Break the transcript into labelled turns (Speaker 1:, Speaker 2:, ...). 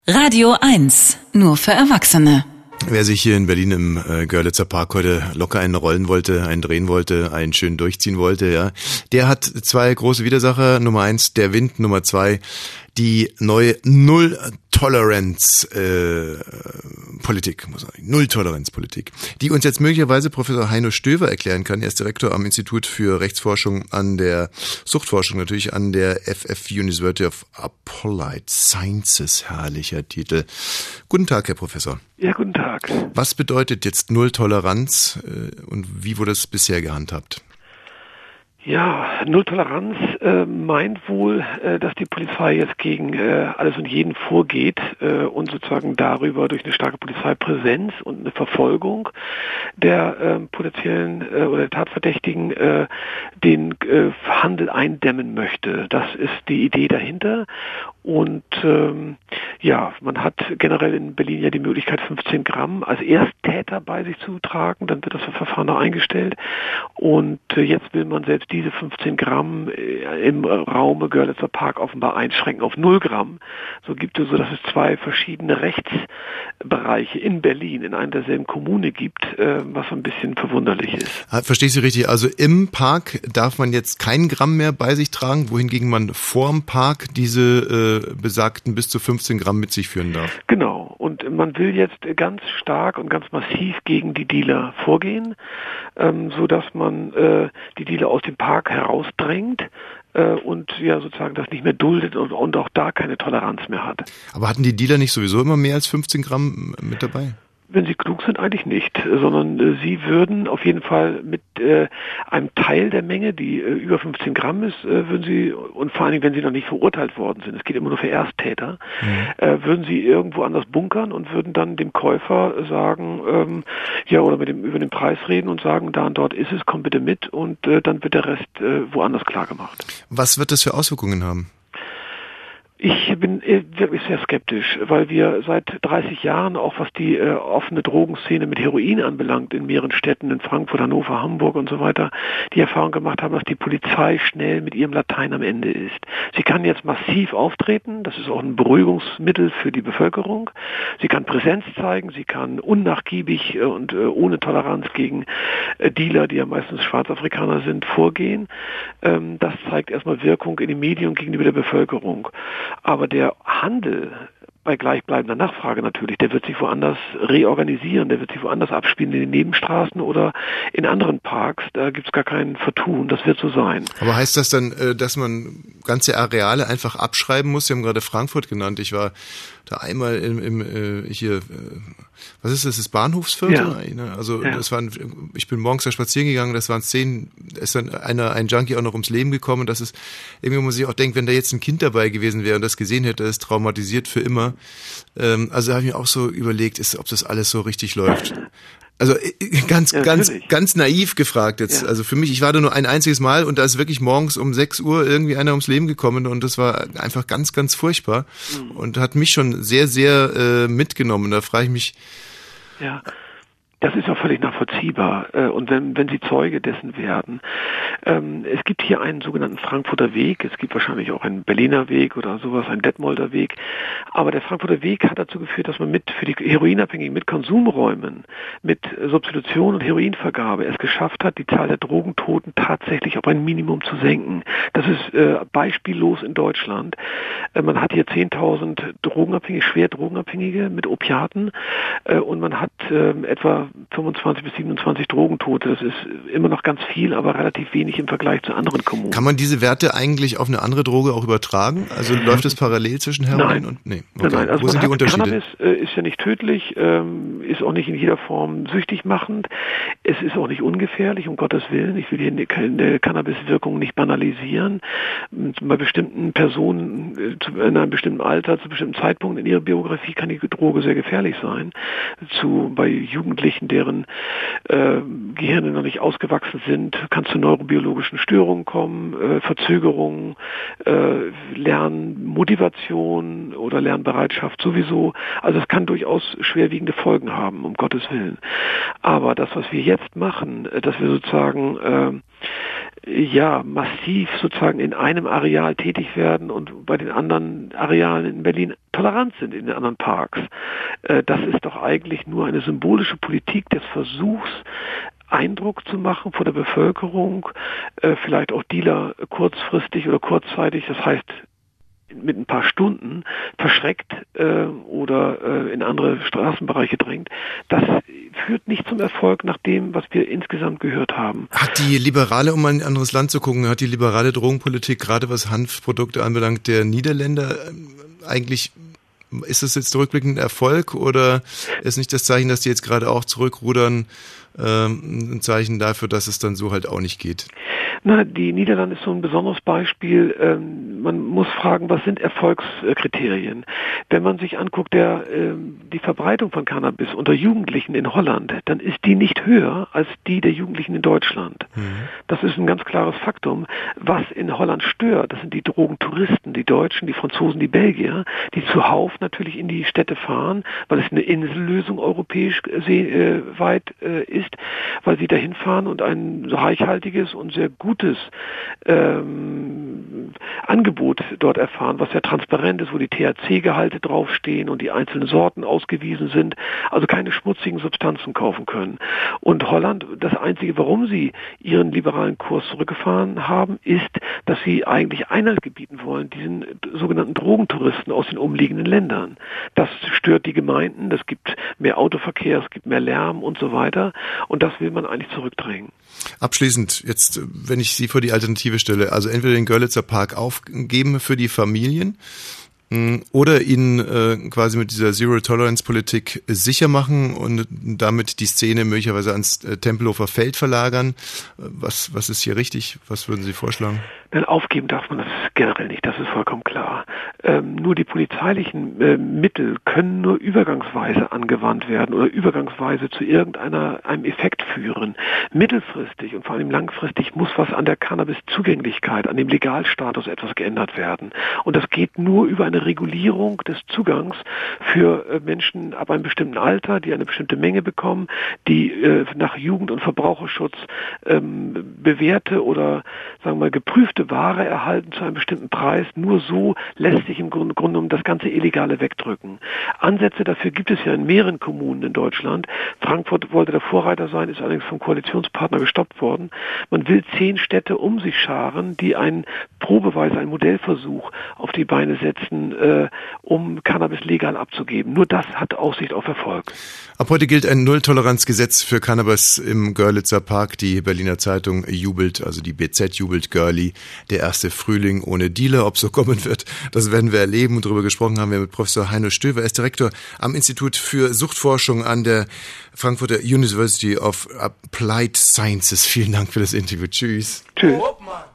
Speaker 1: Radio 1, nur für Erwachsene.
Speaker 2: Wer sich hier in Berlin im Görlitzer Park heute locker einen rollen wollte, einen drehen wollte, einen schön durchziehen wollte, ja, der hat zwei große Widersacher. Nummer 1, der Wind. Nummer 2, die neue Null-Toleranz-Politik, Null-Toleranz-Politik, die uns jetzt möglicherweise Professor Heino Stöver erklären kann. Er ist Direktor am Institut für Rechtsforschung an der Suchtforschung, natürlich an der FF University of Applied Sciences. Herrlicher Titel. Guten Tag, Herr Professor.
Speaker 3: Ja, guten Tag.
Speaker 2: Was bedeutet jetzt Null-Toleranz und wie wurde es bisher gehandhabt?
Speaker 3: Ja, Null-Toleranz meint wohl, dass die Polizei jetzt gegen alles und jeden vorgeht und sozusagen darüber durch eine starke Polizeipräsenz und eine Verfolgung der potenziellen oder Tatverdächtigen den Handel eindämmen möchte. Das ist die Idee dahinter. Und man hat generell in Berlin ja die Möglichkeit, 15 Gramm als Ersttäter bei sich zu tragen. Dann wird das Verfahren noch eingestellt. Und jetzt will man selbst diese 15 Gramm im Raume Görlitzer Park offenbar einschränken auf 0 Gramm. So gibt es, so dass es zwei verschiedene Rechtsbereiche in Berlin in einer derselben Kommune gibt, was ein bisschen verwunderlich ist.
Speaker 2: Verstehe ich Sie richtig? Also im Park darf man jetzt kein Gramm mehr bei sich tragen, wohingegen man vorm Park diese besagten bis zu 15 Gramm mit sich führen darf.
Speaker 3: Genau. Und man will jetzt ganz stark und ganz massiv gegen die Dealer vorgehen, so dass man die Dealer aus dem Park herausdrängt und ja sozusagen das nicht mehr duldet und auch da keine Toleranz mehr hat.
Speaker 2: Aber hatten die Dealer nicht sowieso immer mehr als 15 Gramm mit dabei?
Speaker 3: Wenn sie klug sind, eigentlich nicht, sondern sie würden auf jeden Fall mit einem Teil der Menge, die über 15 Gramm ist, würden sie, und vor allen Dingen, wenn sie noch nicht verurteilt worden sind, es geht immer nur für Ersttäter, würden sie irgendwo anders bunkern und würden dann dem Käufer sagen, oder über den Preis reden und sagen, da und dort ist es, komm bitte mit, und dann wird der Rest woanders klar gemacht.
Speaker 2: Was wird das für Auswirkungen haben?
Speaker 3: Ich bin wirklich sehr skeptisch, weil wir seit 30 Jahren, auch was die offene Drogenszene mit Heroin anbelangt, in mehreren Städten, in Frankfurt, Hannover, Hamburg und so weiter, die Erfahrung gemacht haben, dass die Polizei schnell mit ihrem Latein am Ende ist. Sie kann jetzt massiv auftreten, das ist auch ein Beruhigungsmittel für die Bevölkerung. Sie kann Präsenz zeigen, sie kann unnachgiebig und ohne Toleranz gegen Dealer, die ja meistens Schwarzafrikaner sind, vorgehen. Das zeigt erstmal Wirkung in den Medien gegenüber der Bevölkerung. Aber der Handel bei gleichbleibender Nachfrage natürlich, der wird sich woanders reorganisieren, der wird sich woanders abspielen, in den Nebenstraßen oder in anderen Parks, da gibt's gar kein Vertun, das wird so sein.
Speaker 2: Aber heißt das dann, dass man ganze Areale einfach abschreiben muss? Sie haben gerade Frankfurt genannt, ich war da einmal was ist das Bahnhofsviertel? Ja. Also ja. Ich bin morgens da spazieren gegangen, das waren 10, ist dann ein Junkie auch noch ums Leben gekommen, das ist, irgendwie muss ich auch denken, wenn da jetzt ein Kind dabei gewesen wäre und das gesehen hätte, ist traumatisiert für immer. Also habe ich mir auch so überlegt, ob das alles so richtig läuft. Also ganz naiv gefragt jetzt. Ja. Also für mich, ich war da nur ein einziges Mal und da ist wirklich morgens um 6 Uhr irgendwie einer ums Leben gekommen und das war einfach ganz, ganz furchtbar und hat mich schon sehr, sehr mitgenommen. Da frage ich mich.
Speaker 3: Ja. Das ist auch völlig nachvollziehbar. Und wenn Sie Zeuge dessen werden, es gibt hier einen sogenannten Frankfurter Weg, es gibt wahrscheinlich auch einen Berliner Weg oder sowas, einen Detmolder Weg, aber der Frankfurter Weg hat dazu geführt, dass man für die Heroinabhängigen mit Konsumräumen, mit Substitution und Heroinvergabe es geschafft hat, die Zahl der Drogentoten tatsächlich auf ein Minimum zu senken. Das ist beispiellos in Deutschland. Man hat hier 10.000 Drogenabhängige, schwer Drogenabhängige mit Opiaten und man hat etwa 25 bis 27 Drogentote. Das ist immer noch ganz viel, aber relativ wenig im Vergleich zu anderen Kommunen.
Speaker 2: Kann man diese Werte eigentlich auf eine andere Droge auch übertragen? Also läuft es parallel zwischen Heroin und... Nee. Okay.
Speaker 3: Nein. Also
Speaker 2: wo sind die Unterschiede?
Speaker 3: Cannabis ist ja nicht tödlich, ist auch nicht in jeder Form süchtig machend. Es ist auch nicht ungefährlich, um Gottes Willen. Ich will hier eine Cannabis-Wirkung nicht banalisieren. Bei bestimmten Personen, in einem bestimmten Alter, zu bestimmten Zeitpunkten in ihrer Biografie kann die Droge sehr gefährlich sein. Bei Jugendlichen, deren Gehirne noch nicht ausgewachsen sind, kann es zu neurobiologischen Störungen kommen, Verzögerungen, Lernmotivation oder Lernbereitschaft sowieso. Also es kann durchaus schwerwiegende Folgen haben, um Gottes Willen. Aber das, was wir jetzt machen, dass wir sozusagen massiv sozusagen in einem Areal tätig werden und bei den anderen Arealen in Berlin tolerant sind in den anderen Parks. Das ist doch eigentlich nur eine symbolische Politik des Versuchs, Eindruck zu machen vor der Bevölkerung, vielleicht auch Dealer kurzfristig oder kurzzeitig, das heißt mit ein paar Stunden verschreckt oder in andere Straßenbereiche drängt. Das führt nicht zum Erfolg nach dem, was wir insgesamt gehört haben.
Speaker 2: Hat die liberale, um ein anderes Land zu gucken, hat die liberale Drogenpolitik, gerade was Hanfprodukte anbelangt, der Niederländer eigentlich, ist das jetzt rückblickend ein Erfolg oder ist nicht das Zeichen, dass die jetzt gerade auch zurückrudern, ein Zeichen dafür, dass es dann so halt auch nicht geht?
Speaker 3: Na, die Niederlande ist so ein besonderes Beispiel. Man muss fragen, was sind Erfolgskriterien? Wenn man sich anguckt, die Verbreitung von Cannabis unter Jugendlichen in Holland, dann ist die nicht höher als die der Jugendlichen in Deutschland. Das ist ein ganz klares Faktum. Was in Holland stört, das sind die Drogentouristen, die Deutschen, die Franzosen, die Belgier, die zuhauf natürlich in die Städte fahren, weil es eine Insellösung europäisch weit ist, weil sie dahin fahren und ein reichhaltiges und sehr gutes Angebot dort erfahren, was sehr transparent ist, wo die THC-Gehalte draufstehen und die einzelnen Sorten ausgewiesen sind, also keine schmutzigen Substanzen kaufen können. Und Holland, das Einzige, warum sie ihren liberalen Kurs zurückgefahren haben, ist, dass sie eigentlich Einhalt gebieten wollen, diesen sogenannten Drogentouristen aus den umliegenden Ländern. Das stört die Gemeinden, es gibt mehr Autoverkehr, es gibt mehr Lärm und so weiter und das will man eigentlich zurückdrängen.
Speaker 2: Abschließend, jetzt, wenn ich Sie vor die Alternative stelle, also entweder den Görlitzer Park aufgeben für die Familien oder ihn quasi mit dieser Zero-Tolerance-Politik sicher machen und damit die Szene möglicherweise ans Tempelhofer Feld verlagern. Was ist hier richtig? Was würden Sie vorschlagen?
Speaker 3: Nein, aufgeben darf man das generell nicht, das ist vollkommen klar. Nur die polizeilichen Mittel können nur übergangsweise angewandt werden oder übergangsweise zu einem Effekt führen. Mittelfristig und vor allem langfristig muss was an der Cannabis-Zugänglichkeit, an dem Legalstatus etwas geändert werden. Und das geht nur über eine Regulierung des Zugangs für Menschen ab einem bestimmten Alter, die eine bestimmte Menge bekommen, die nach Jugend- und Verbraucherschutz bewährte oder sagen wir mal geprüfte Ware erhalten zu einem bestimmten Preis. Nur so lässt sich im Grunde genommen das ganze Illegale wegdrücken. Ansätze dafür gibt es ja in mehreren Kommunen in Deutschland. Frankfurt wollte der Vorreiter sein, ist allerdings vom Koalitionspartner gestoppt worden. Man will 10 Städte um sich scharen, die einen Modellversuch auf die Beine setzen, um Cannabis legal abzugeben. Nur das hat Aussicht auf Erfolg.
Speaker 2: Ab heute gilt ein Nulltoleranzgesetz für Cannabis im Görlitzer Park. Die Berliner Zeitung jubelt, also die BZ jubelt Görli. Der erste Frühling ohne Dealer. Ob so kommen wird, das werden wir erleben. Und darüber gesprochen haben wir mit Professor Heino Stöver. Er ist Direktor am Institut für Suchtforschung an der Frankfurter University of Applied Sciences. Vielen Dank für das Interview. Tschüss.
Speaker 3: Tschüss.